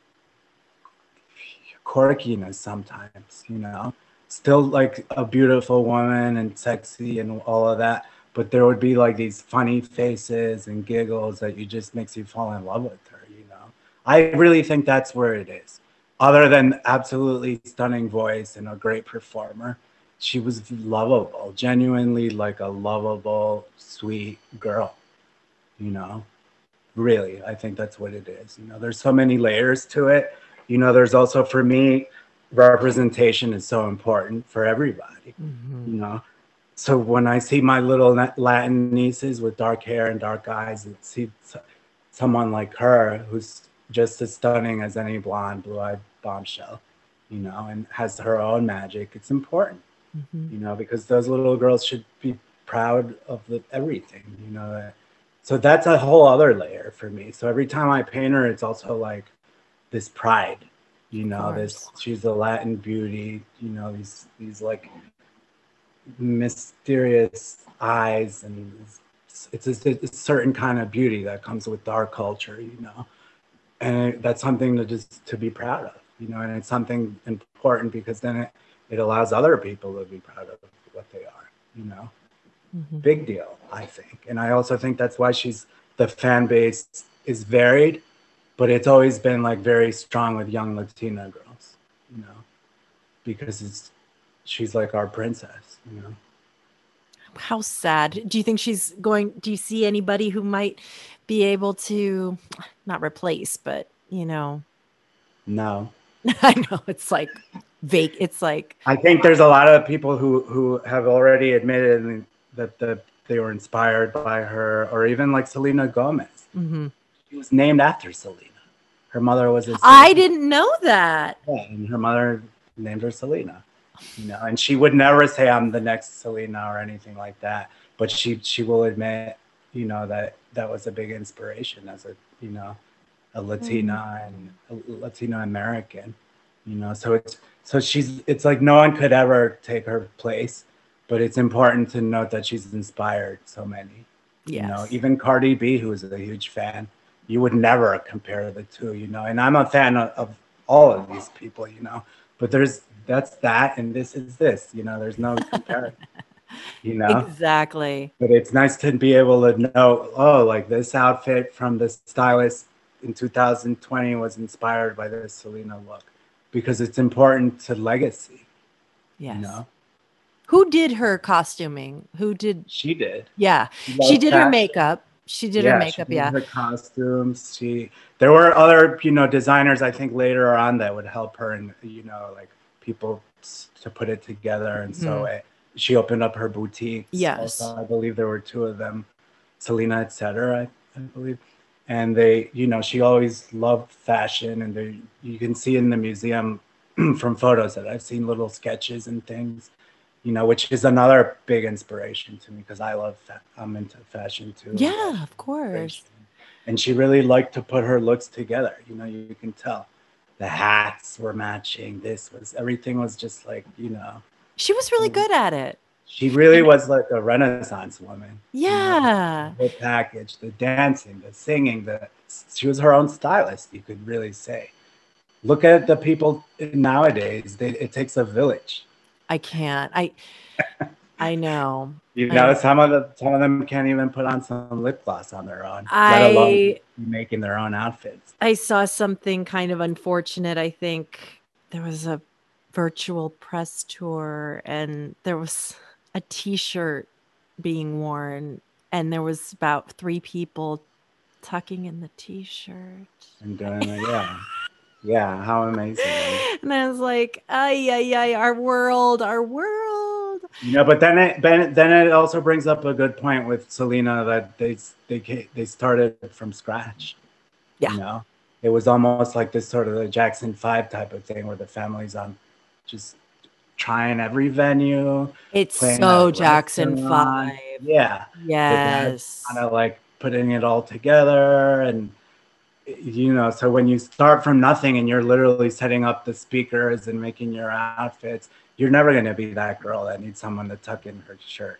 [SPEAKER 2] quirkiness sometimes, you know, still like a beautiful woman and sexy and all of that. But there would be like these funny faces and giggles that you just makes you fall in love with her, you know. I really think that's where it is. Other than absolutely stunning voice and a great performer, she was lovable, genuinely like a lovable, sweet girl, you know. Really, I think that's what it is. You know, there's so many layers to it. You know, there's also, for me, representation is so important for everybody,
[SPEAKER 1] Mhm.
[SPEAKER 2] you know. So when I see my little Latin nieces with dark hair and dark eyes, and see someone like her who's just as stunning as any blonde, blue-eyed bombshell, you know, and has her own magic, it's important,
[SPEAKER 1] Mhm.
[SPEAKER 2] you know, because those little girls should be proud of the, everything, you know. So that's a whole other layer for me. So every time I paint her, it's also like this pride, you
[SPEAKER 1] Of
[SPEAKER 2] know, this,
[SPEAKER 1] course.
[SPEAKER 2] she's a Latin beauty, you know, these, these like mysterious eyes, and it's, it's a, a certain kind of beauty that comes with our culture, you know, and it, that's something to just to be proud of, you know, and it's something important because then it it allows other people to be proud of what they are, you know. Mm-hmm. Big deal, I think. And I also think that's why she's, the fan base is varied, but it's always been like very strong with young Latina girls, you know, because it's, she's like our princess, you know.
[SPEAKER 1] How sad. Do you think she's going, do you see anybody who might be able to not replace, but, you know?
[SPEAKER 2] No.
[SPEAKER 1] I know, it's like vague. It's like,
[SPEAKER 2] I think there's a lot of people who, who have already admitted that the, they were inspired by her, or even like Selena Gomez. Mm-hmm. She was named after Selena. Her mother was a Selena.
[SPEAKER 1] I didn't know that.
[SPEAKER 2] Yeah, and her mother named her Selena. You know, and she would never say I'm the next Selena or anything like that. But she she will admit, you know, that that was a big inspiration as a, you know, a Latina mm. and a Latino American. You know, so it's so she's it's like no one could ever take her place, but it's important to note that she's inspired so many. Yes. You know, even Cardi B, who is a huge fan, you would never compare the two, you know. And I'm a fan of, of all of these people, you know, but there's that's that and this is this, you know, there's no comparison. You know,
[SPEAKER 1] exactly.
[SPEAKER 2] But it's nice to be able to know, oh, like this outfit from the stylist in two thousand twenty was inspired by this Selena look, because it's important to legacy.
[SPEAKER 1] Yes.
[SPEAKER 2] You know?
[SPEAKER 1] Who did her costuming? Who did?
[SPEAKER 2] She did.
[SPEAKER 1] Yeah, she, she did fashion. her makeup. She did yeah, her makeup.
[SPEAKER 2] She did
[SPEAKER 1] yeah,
[SPEAKER 2] her costumes. She. There were other, you know, designers I think later on that would help her, and you know, like people to put it together and sew mm. it. She opened up her boutiques.
[SPEAKER 1] Yes,
[SPEAKER 2] also, I believe there were two of them, Selena, et cetera. I, I believe, and they, you know, she always loved fashion, and they, you can see in the museum from photos that I've seen little sketches and things, you know, which is another big inspiration to me because I love, fa- I'm into fashion too.
[SPEAKER 1] Yeah,
[SPEAKER 2] fashion
[SPEAKER 1] of course.
[SPEAKER 2] And she really liked to put her looks together. You know, you can tell the hats were matching. This was, everything was just like, you know.
[SPEAKER 1] She was really good at it.
[SPEAKER 2] She really was like a Renaissance woman.
[SPEAKER 1] Yeah.
[SPEAKER 2] You know, the package, the dancing, the singing, the she was her own stylist, you could really say. Look at the people nowadays. They, it takes a village.
[SPEAKER 1] I can't. I I know.
[SPEAKER 2] You know,
[SPEAKER 1] I,
[SPEAKER 2] some of the some of them can't even put on some lip gloss on their own,
[SPEAKER 1] I,
[SPEAKER 2] let alone making their own outfits.
[SPEAKER 1] I saw something kind of unfortunate. I think there was a virtual press tour and there was a t-shirt being worn and there was about three people tucking in the t-shirt.
[SPEAKER 2] And doing it, yeah. Yeah, how amazing.
[SPEAKER 1] And I was like, ay, ay, ay, our world, our world.
[SPEAKER 2] You know, but then it, then, then it also brings up a good point with Selena that they, they, they started from scratch.
[SPEAKER 1] Yeah.
[SPEAKER 2] You know, it was almost like this sort of the Jackson five type of thing where the family's on just trying every venue.
[SPEAKER 1] It's so Jackson five.
[SPEAKER 2] Yeah.
[SPEAKER 1] Yes.
[SPEAKER 2] Kind of like putting it all together. And, you know, so when you start from nothing and you're literally setting up the speakers and making your outfits, you're never going to be that girl that needs someone to tuck in her shirt.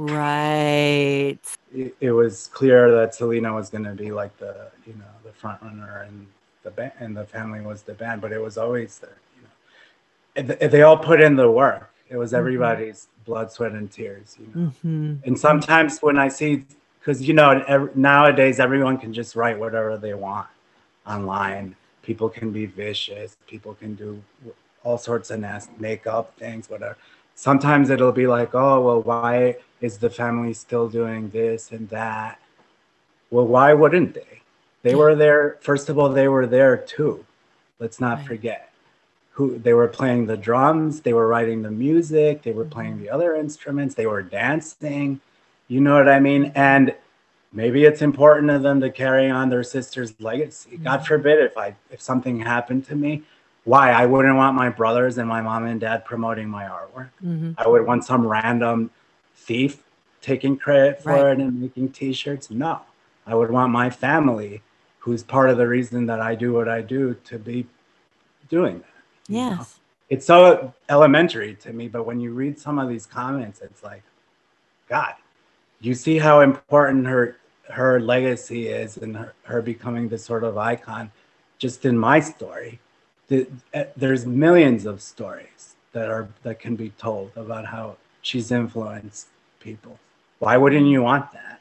[SPEAKER 1] Right.
[SPEAKER 2] It, it was clear that Selena was going to be like the, you know, the front runner and the band, and the family was the band, but it was always the, you know, they all put in the work. It was everybody's mm-hmm. blood, sweat, and tears, you know. Mm-hmm. And sometimes when I see, because, you know, every, nowadays everyone can just write whatever they want online. People can be vicious. People can do all sorts of nasty makeup things, whatever. Sometimes it'll be like, oh, well, why is the family still doing this and that? Well, why wouldn't they? They were there. First of all, they were there too. Let's not right. forget. Who they were playing the drums, they were writing the music, they were playing the other instruments, they were dancing. You know what I mean? And maybe it's important to them to carry on their sister's legacy. Mm-hmm. God forbid if I if something happened to me, why? I wouldn't want my brothers and my mom and dad promoting my artwork. Mm-hmm. I would want some random thief taking credit for right. it and making t-shirts. No, I would want my family, who's part of the reason that I do what I do, to be doing that.
[SPEAKER 1] Yes.
[SPEAKER 2] Know? It's so elementary to me, but when you read some of these comments, it's like, God, you see how important her her legacy is and her, her becoming this sort of icon. Just in my story, the, uh, there's millions of stories that are that can be told about how she's influenced people. Why wouldn't you want that?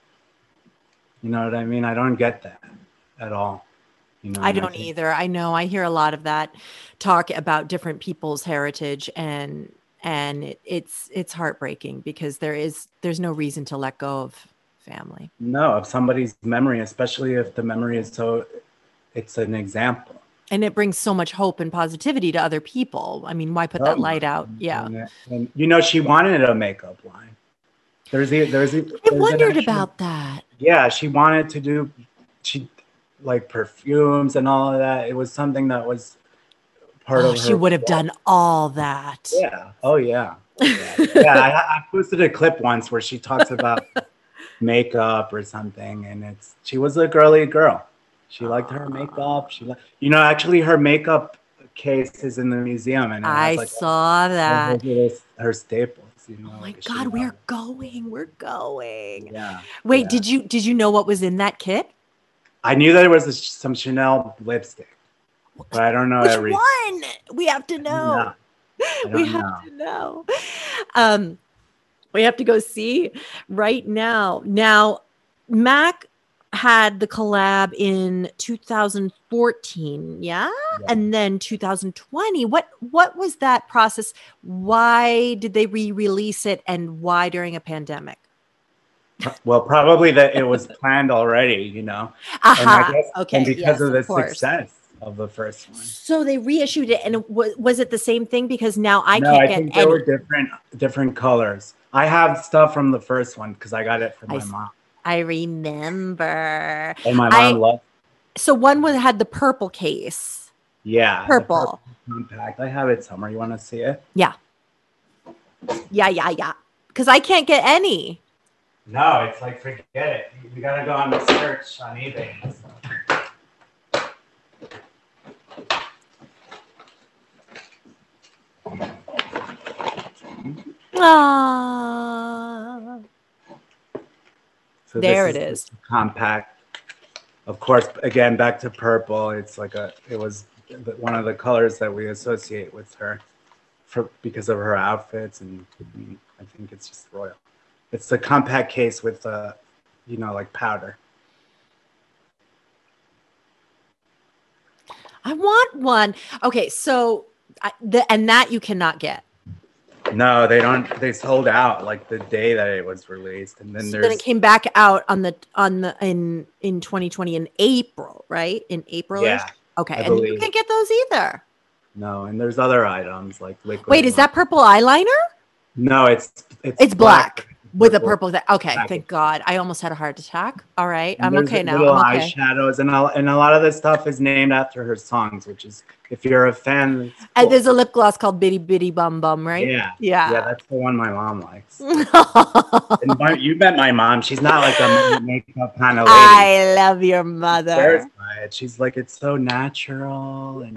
[SPEAKER 2] You know what I mean? I don't get that at all. You know,
[SPEAKER 1] I
[SPEAKER 2] and I
[SPEAKER 1] don't
[SPEAKER 2] think,
[SPEAKER 1] either. I know I hear a lot of that talk about different people's heritage, and and it, it's it's heartbreaking because there is there's no reason to let go of family.
[SPEAKER 2] no, of somebody's memory, especially if the memory is so, it's an example.
[SPEAKER 1] And it brings so much hope and positivity to other people. I mean, why put that
[SPEAKER 2] Oh,
[SPEAKER 1] light out? Yeah.
[SPEAKER 2] and, and you know, she wanted a makeup line. There's the there's the,
[SPEAKER 1] I
[SPEAKER 2] there's an
[SPEAKER 1] wondered
[SPEAKER 2] actual-
[SPEAKER 1] about that.
[SPEAKER 2] Yeah, she wanted to do, she like perfumes and all of that. It was something that was part
[SPEAKER 1] Oh,
[SPEAKER 2] of her.
[SPEAKER 1] she would have done all that.
[SPEAKER 2] Yeah. Oh yeah. Yeah. yeah I, I posted a clip once where she talks about makeup or something, and it's she was a girly girl. She liked her makeup. She liked, you know, actually her makeup case is in the museum, and it
[SPEAKER 1] I
[SPEAKER 2] has like
[SPEAKER 1] saw
[SPEAKER 2] a,
[SPEAKER 1] that.
[SPEAKER 2] her, her staples. You know,
[SPEAKER 1] Oh my
[SPEAKER 2] like she
[SPEAKER 1] God, we're
[SPEAKER 2] loved-
[SPEAKER 1] going. We're going.
[SPEAKER 2] Yeah.
[SPEAKER 1] Wait,
[SPEAKER 2] yeah.
[SPEAKER 1] did you did you know what was in that kit?
[SPEAKER 2] I knew that there was a, some Chanel lipstick, but I don't know
[SPEAKER 1] Which
[SPEAKER 2] every.
[SPEAKER 1] one? We have to know.
[SPEAKER 2] know. I
[SPEAKER 1] We
[SPEAKER 2] don't
[SPEAKER 1] have
[SPEAKER 2] know.
[SPEAKER 1] to know. Um, we have to go see right now. Now, Mac had the collab in two thousand fourteen, yeah?
[SPEAKER 2] Yeah.
[SPEAKER 1] And then two thousand twenty. What what was that process? Why did they re-release it, and why during a pandemic?
[SPEAKER 2] Well, probably that it was planned already, you know.
[SPEAKER 1] Aha.
[SPEAKER 2] And I guess
[SPEAKER 1] Okay.
[SPEAKER 2] and because
[SPEAKER 1] yes,
[SPEAKER 2] of the
[SPEAKER 1] of course.
[SPEAKER 2] success of the first one.
[SPEAKER 1] So they reissued it, and it was, was it the same thing? Because now I
[SPEAKER 2] no,
[SPEAKER 1] can't
[SPEAKER 2] I
[SPEAKER 1] get
[SPEAKER 2] think
[SPEAKER 1] any.
[SPEAKER 2] there were different different colors. I have stuff from the first one because I got it from
[SPEAKER 1] I
[SPEAKER 2] my
[SPEAKER 1] s-
[SPEAKER 2] mom.
[SPEAKER 1] I remember.
[SPEAKER 2] And my
[SPEAKER 1] I-
[SPEAKER 2] mom loved
[SPEAKER 1] So one was had the purple case.
[SPEAKER 2] yeah. the
[SPEAKER 1] Purple.
[SPEAKER 2] compact. I have it somewhere. You want to see it?
[SPEAKER 1] Yeah. Yeah, yeah, yeah. Because I can't get any.
[SPEAKER 2] No, it's like forget it. We gotta go on the search on eBay. and stuff.
[SPEAKER 1] Ah.
[SPEAKER 2] So
[SPEAKER 1] There
[SPEAKER 2] this
[SPEAKER 1] it is.
[SPEAKER 2] Compact. Of course, again, back to purple. It's like a. It was the- one of the colors that we associate with her, for because of her outfits, and I, mean, I think it's just royal. It's the compact case with, uh, you know, like powder.
[SPEAKER 1] I want one. Okay, so I, the, and that you cannot get.
[SPEAKER 2] No, they don't. They sold out like the day that it was released, and then
[SPEAKER 1] So
[SPEAKER 2] there's
[SPEAKER 1] then it came back out on the on the in in twenty twenty in April, right? In April.
[SPEAKER 2] yeah.
[SPEAKER 1] Okay,
[SPEAKER 2] I
[SPEAKER 1] and you
[SPEAKER 2] believe.
[SPEAKER 1] can't get those either.
[SPEAKER 2] No, and there's other items like liquid.
[SPEAKER 1] Wait, is that purple eyeliner?
[SPEAKER 2] No, it's it's
[SPEAKER 1] It's black. With a
[SPEAKER 2] purple.
[SPEAKER 1] purple thing. Okay,
[SPEAKER 2] Black.
[SPEAKER 1] thank God. I almost had a heart attack. All right,
[SPEAKER 2] And
[SPEAKER 1] I'm
[SPEAKER 2] there's
[SPEAKER 1] okay now.
[SPEAKER 2] Little
[SPEAKER 1] I'm okay.
[SPEAKER 2] eyeshadows, and a, and a lot of this stuff is named after her songs, which is if you're a fan. it's
[SPEAKER 1] And
[SPEAKER 2] cool.
[SPEAKER 1] there's a lip gloss called Bitty Bitty Bum Bum, right?
[SPEAKER 2] Yeah,
[SPEAKER 1] Yeah.
[SPEAKER 2] yeah, that's the one my mom likes. And my, you met my mom. She's not like a makeup kind of lady.
[SPEAKER 1] I love your mother.
[SPEAKER 2] Swears by it. She's like it's so natural and it's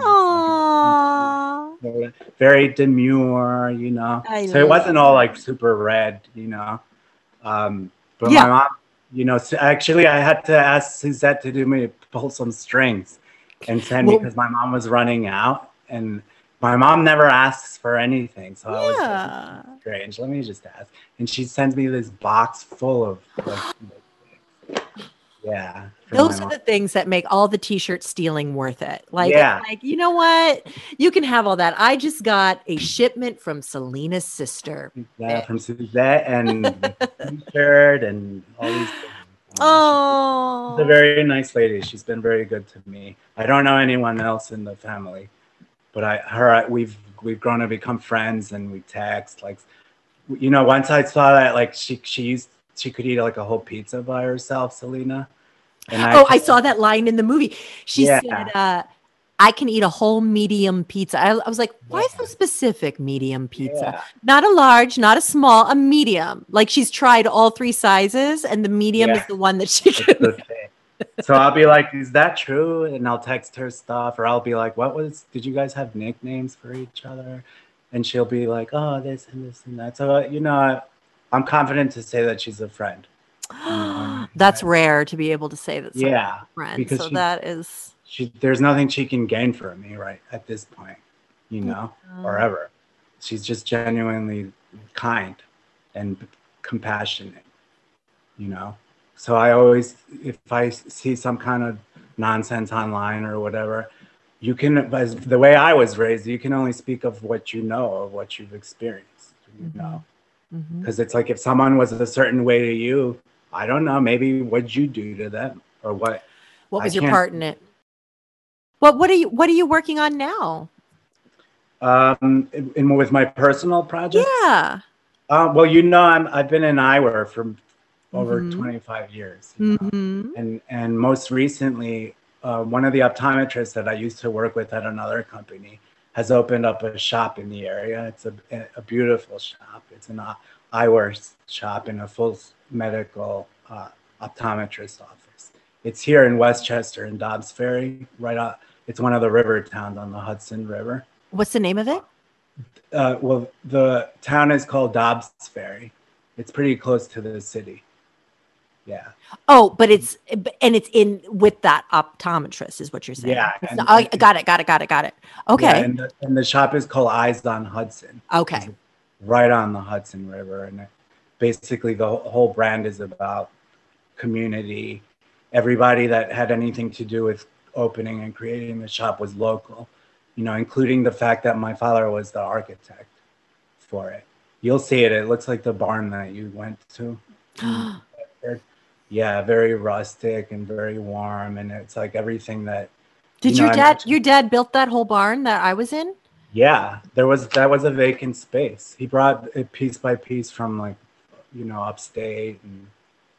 [SPEAKER 1] Aww.
[SPEAKER 2] like, very demure, you know.
[SPEAKER 1] I
[SPEAKER 2] so it wasn't
[SPEAKER 1] love
[SPEAKER 2] all like super red, you know. Um, but
[SPEAKER 1] Yeah.
[SPEAKER 2] my mom, you know, so actually I had to ask Suzette to do me pull some strings and send
[SPEAKER 1] Well-
[SPEAKER 2] me because my mom was running out, and my mom never asks for anything. So I was
[SPEAKER 1] Yeah.
[SPEAKER 2] like, strange. Let me just ask. And she sends me this box full of like, yeah. from
[SPEAKER 1] Those
[SPEAKER 2] my
[SPEAKER 1] are
[SPEAKER 2] mom.
[SPEAKER 1] the things that make all the t-shirt stealing worth it. Like,
[SPEAKER 2] Yeah.
[SPEAKER 1] like, you know what? You can have all that. I just got a shipment from Selena's sister.
[SPEAKER 2] Yeah, from Suzette and the t-shirt and all these things. Um,
[SPEAKER 1] Oh.
[SPEAKER 2] She's a very nice lady. She's been very good to me. I don't know anyone else in the family, but I her we've we've grown to become friends, and we text like, you know. Once I saw that like she she used she could eat like a whole pizza by herself, Selena. And
[SPEAKER 1] Oh, I saw that line in the movie. She
[SPEAKER 2] Yeah.
[SPEAKER 1] said, uh, I can eat a whole medium pizza. I, I was like, why
[SPEAKER 2] Yeah.
[SPEAKER 1] so specific medium pizza?
[SPEAKER 2] Yeah.
[SPEAKER 1] Not a large, not a small, a medium. Like she's tried all three sizes, and the medium
[SPEAKER 2] Yeah.
[SPEAKER 1] is the one that she
[SPEAKER 2] It's
[SPEAKER 1] can.
[SPEAKER 2] the thing. So I'll be like, is that true? And I'll text her stuff, or I'll be like, what was, did you guys have nicknames for each other? And she'll be like, oh, this and this and that. So, uh, you know, I, I'm confident to say that she's a friend.
[SPEAKER 1] That's rare to be able to say that. someone's
[SPEAKER 2] Yeah,
[SPEAKER 1] a friend.
[SPEAKER 2] because
[SPEAKER 1] So
[SPEAKER 2] she-
[SPEAKER 1] that is.
[SPEAKER 2] She, there's nothing she can gain from me right at this point, you know, or ever. she's just genuinely kind and compassionate, you know? So I always, if I see some kind of nonsense online or whatever, you can, as the way I was raised, you can only speak of what you know, of what you've experienced, you
[SPEAKER 1] Mm-hmm.
[SPEAKER 2] know?
[SPEAKER 1] Mm-hmm.
[SPEAKER 2] Because it's like if someone was a certain way to you, I don't know, maybe what'd you do to them or what?
[SPEAKER 1] What was
[SPEAKER 2] I
[SPEAKER 1] your
[SPEAKER 2] can't,
[SPEAKER 1] part in it? Well, what are you what are you working on now?
[SPEAKER 2] um, in, in with my personal projects.
[SPEAKER 1] Yeah.
[SPEAKER 2] Uh, well, you know, I'm I've been in eyewear for over
[SPEAKER 1] Mm-hmm.
[SPEAKER 2] twenty-five years, you know,
[SPEAKER 1] Mm-hmm.
[SPEAKER 2] and and most recently, uh, one of the optometrists that I used to work with at another company has opened up a shop in the area. It's a a beautiful shop. It's an eyewear shop in a full medical uh, optometrist office. It's here in Westchester in Dobbs Ferry, right out. It's one of the river towns on the Hudson River.
[SPEAKER 1] What's the name of it?
[SPEAKER 2] Uh, well, the town is called Dobbs Ferry. It's pretty close to the city. Yeah.
[SPEAKER 1] Oh, but it's and it's in with that optometrist is what you're saying.
[SPEAKER 2] Yeah.
[SPEAKER 1] It's
[SPEAKER 2] And,
[SPEAKER 1] not, I
[SPEAKER 2] and
[SPEAKER 1] got it, got it, got it, got it. Okay.
[SPEAKER 2] yeah, and the, and the shop is called Eyes on Hudson.
[SPEAKER 1] Okay.
[SPEAKER 2] Right on the Hudson River. And it, basically the whole brand is about community. Everybody that had anything to do with opening and creating the shop was local, you know, including the fact that my father was the architect for it. You'll see it. It looks like the barn that you went to. Yeah, very rustic and very warm, and it's like everything that.
[SPEAKER 1] Did
[SPEAKER 2] you know,
[SPEAKER 1] your dad
[SPEAKER 2] mentioned,
[SPEAKER 1] your dad built that whole barn that I was in?
[SPEAKER 2] Yeah, there was that was a vacant space. He brought it piece by piece from like, you know, upstate, and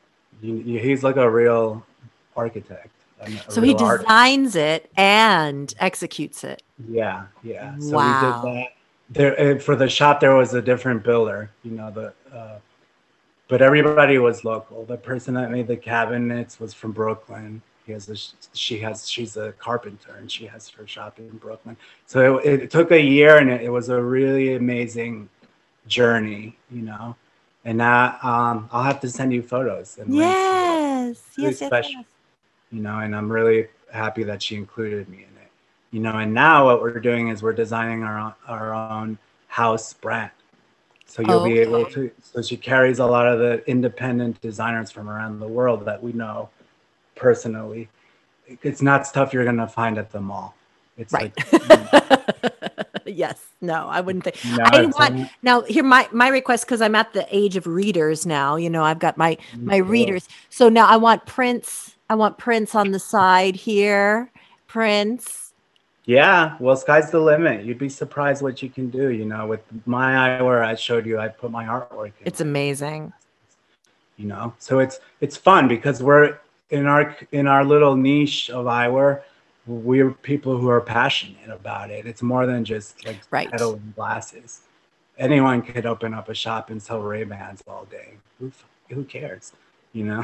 [SPEAKER 2] he, he's like a real architect. A
[SPEAKER 1] So he
[SPEAKER 2] real
[SPEAKER 1] designs artist. It and executes it.
[SPEAKER 2] Yeah, yeah.
[SPEAKER 1] Wow.
[SPEAKER 2] So we did that. There for the shop, there was a different builder. You know the. Uh, But everybody was local. The person that made the cabinets was from Brooklyn. He has a, she has, she's a carpenter and she has her shop in Brooklyn. So it, it took a year and it, it was a really amazing journey, you know. And now um, I'll have to send you photos. And
[SPEAKER 1] yes,
[SPEAKER 2] really
[SPEAKER 1] yes, yes,
[SPEAKER 2] special,
[SPEAKER 1] yes.
[SPEAKER 2] You know, and I'm really happy that she included me in it. You know, and now what we're doing is we're designing our own, our own house brand. So you'll okay. be able to, so she carries a lot of the independent designers from around the world that we know personally. It's not stuff you're going to find at the mall. It's
[SPEAKER 1] right.
[SPEAKER 2] like, you know.
[SPEAKER 1] Yes. No, I wouldn't think.
[SPEAKER 2] No,
[SPEAKER 1] I want, now here, my, my request, because I'm at the age of readers now, you know, I've got my, my readers. So now I want Prince. I want Prince on the side here. Prince.
[SPEAKER 2] Yeah, well, sky's the limit. You'd be surprised what you can do. You know, with my eyewear, I showed you, I put my artwork in.
[SPEAKER 1] It's amazing.
[SPEAKER 2] You know, so it's it's fun because we're in our in our little niche of eyewear. We're people who are passionate about it. It's more than just like
[SPEAKER 1] right.
[SPEAKER 2] peddling glasses. Anyone could open up a shop and sell Ray-Bans all day. Who who cares? You know.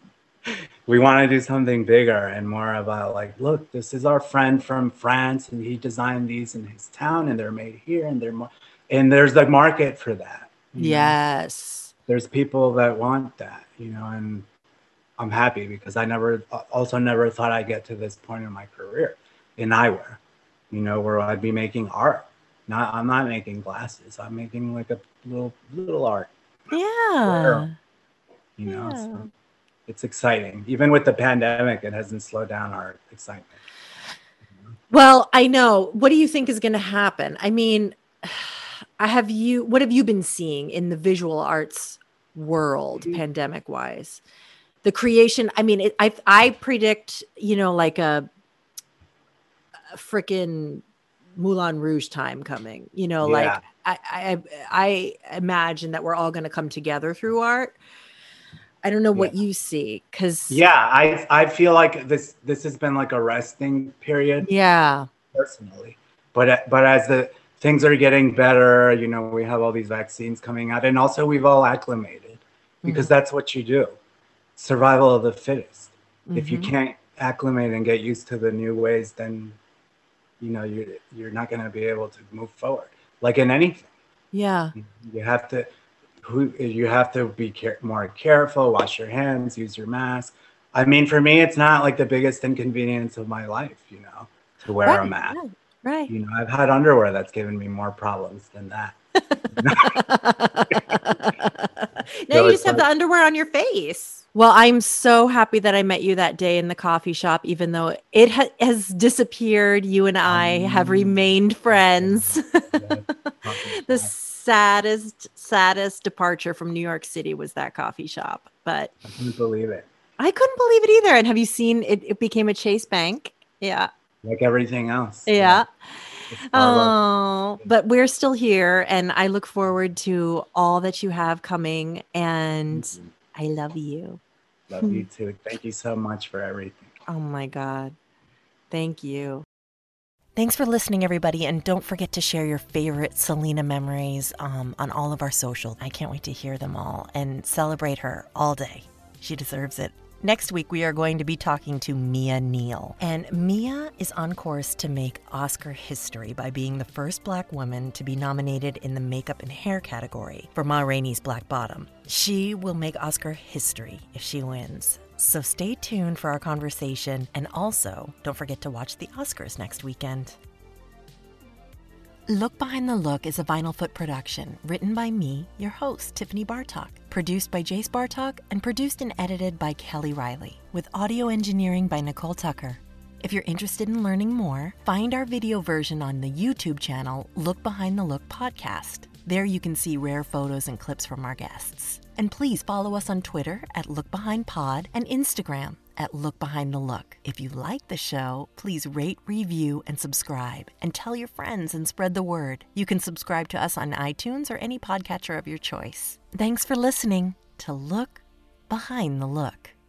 [SPEAKER 2] We want to do something bigger and more about like, look, this is our friend from France and he designed these in his town and they're made here and they're more, and there's the market for that.
[SPEAKER 1] Yes.
[SPEAKER 2] Know? There's people that want that, you know, and I'm happy because I never, also never thought I'd get to this point in my career in eyewear, you know, where I'd be making art. Not, I'm not making glasses. I'm making like a little, little art.
[SPEAKER 1] Yeah.
[SPEAKER 2] You know,
[SPEAKER 1] yeah.
[SPEAKER 2] so. It's exciting. Even with the pandemic, it hasn't slowed down our excitement.
[SPEAKER 1] Well, I know. What do you think is going to happen? I mean, I have you, what have you been seeing in the visual arts world, mm-hmm. pandemic wise? The creation, I mean, it, I, I predict, you know, like a, a freaking Moulin Rouge time coming, you know, yeah. like I, I, I imagine that we're all going to come together through art. I don't know what yeah. you see, because
[SPEAKER 2] yeah, I I feel like this this has been like a resting period.
[SPEAKER 1] Yeah,
[SPEAKER 2] personally, but but as the things are getting better, you know, we have all these vaccines coming out, and also we've all acclimated because mm-hmm. that's what you do, survival of the fittest. Mm-hmm. If you can't acclimate and get used to the new ways, then you know you you're not going to be able to move forward. Like in anything,
[SPEAKER 1] yeah,
[SPEAKER 2] you have to. Who you have to be care, more careful, wash your hands, use your mask. I mean, for me, it's not like the biggest inconvenience of my life, you know, to wear
[SPEAKER 1] right,
[SPEAKER 2] a mask.
[SPEAKER 1] Right. Right.
[SPEAKER 2] You know, I've had underwear that's given me more problems than that.
[SPEAKER 1] Now
[SPEAKER 2] So
[SPEAKER 1] you
[SPEAKER 2] it's
[SPEAKER 1] just have the
[SPEAKER 2] like,
[SPEAKER 1] underwear on your face. Well, I'm so happy that I met you that day in the coffee shop, even though it ha- has disappeared. You and I have
[SPEAKER 2] um,
[SPEAKER 1] remained friends.
[SPEAKER 2] yes, coffee
[SPEAKER 1] The
[SPEAKER 2] shop.
[SPEAKER 1] saddest, saddest departure from New York City was that coffee shop. But
[SPEAKER 2] I couldn't believe it.
[SPEAKER 1] I couldn't believe it either. And have you seen it? It became a Chase Bank. Yeah.
[SPEAKER 2] Like everything else. Yeah.
[SPEAKER 1] Yeah.
[SPEAKER 2] The Starbucks.
[SPEAKER 1] Oh, but we're still here, and I look forward to all that you have coming. And
[SPEAKER 2] Mhm.
[SPEAKER 1] I love you.
[SPEAKER 2] Love you too. Thank you so much for everything.
[SPEAKER 1] Oh my God. Thank you. Thanks for listening, everybody. And don't forget to share your favorite Selena memories um, on all of our socials. I can't wait to hear them all and celebrate her all day. She deserves it. Next week, we are going to be talking to Mia Neal. And Mia is on course to make Oscar history by being the first Black woman to be nominated in the makeup and hair category for Ma Rainey's Black Bottom. She will make Oscar history if she wins. So stay tuned for our conversation. And also, don't forget to watch the Oscars next weekend. Look Behind the Look is a Vinyl Foot production, written by me, your host, Tiffany Bartok, produced by Jace Bartok, and produced and edited by Kelly Riley, with audio engineering by Nicole Tucker. If you're interested in learning more, find our video version on the YouTube channel Look Behind the Look podcast. There you can see rare photos and clips from our guests. And please follow us on Twitter at LookBehindPod and Instagram at Look Behind the Look. If you like the show, please rate, review, and subscribe. And tell your friends and spread the word. You can subscribe to us on iTunes or any podcatcher of your choice. Thanks for listening to Look Behind the Look.